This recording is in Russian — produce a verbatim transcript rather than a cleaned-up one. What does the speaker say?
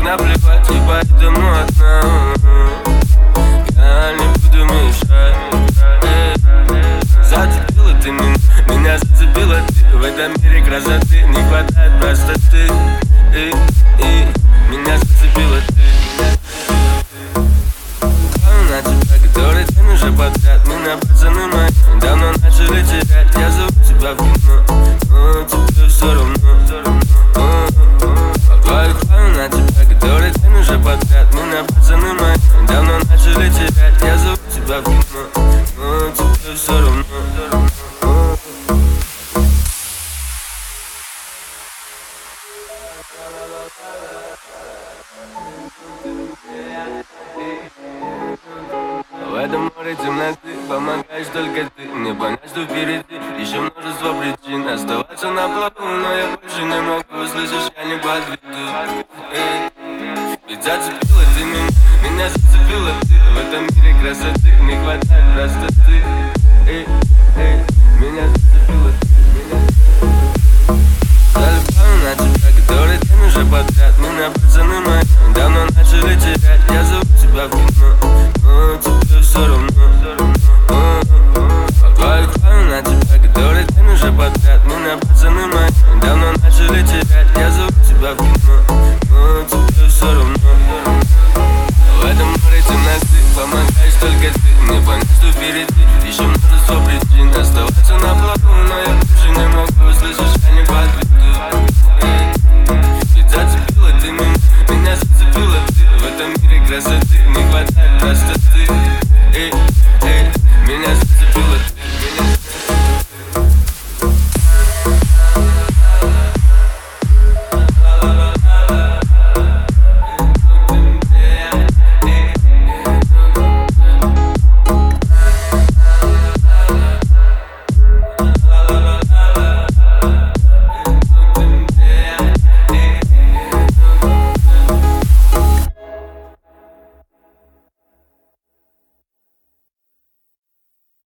наплевать, и поэтому одна. Я не буду мешать. Зацепила ты меня, меня зацепила ты. В этом мире красоты не хватает простоты. И, и меня зацепила ты. На тебя, который день уже подряд. Меня пацаны мои давно начали терять. Я зову тебя в кино, но тебе все равно. Твою хвалю на тебя, который день уже подряд. Меня пацаны мои давно начали терять. Я зову тебя в кино, но тебе все равно. В этом море темноты помогаешь только ты. Мне понять, что впереди еще множество причин оставаться на плаву, но я больше не могу. Слышишь, я не подведу. Эй, ведь зацепила ты меня, меня зацепила ты. В этом мире красоты не хватает простоты. Эй, эй, меня зацепила ты, меня зацепила ты. Залипаю на тебя, который день уже подряд.